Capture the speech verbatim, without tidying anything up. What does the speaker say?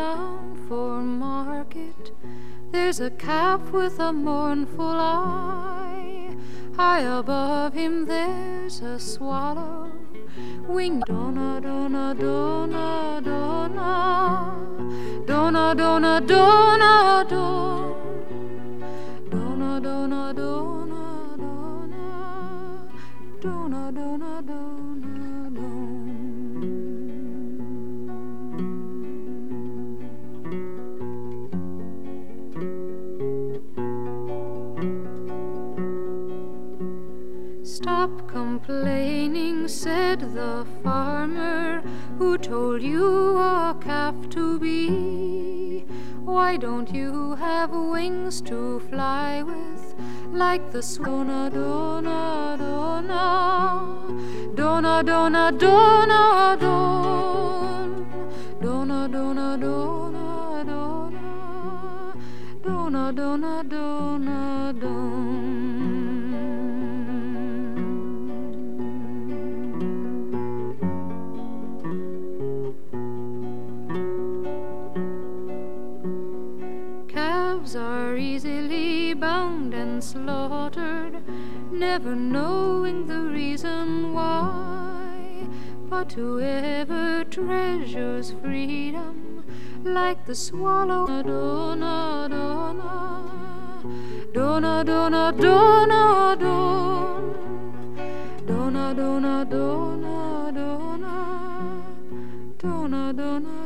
down for market, there's a calf with a mournful eye. High above him there's a swallow, wing donna donna donna donna donna donna donna donna donna donna donna donna donna donna. Stop complaining, said the farmer, who told you a calf to be. Why don't you have wings to fly with, like the swan? Donna, donna, donna, donna, donna, donna, donna, donna, donna, donna, donna, donna, donna, donna. Calves are easily bound and slaughtered, never knowing the reason why. But whoever treasures freedom, like the swallow, donna, donna, donna, donna, donna, donna, donna, donna, donna, donna, donna, donna.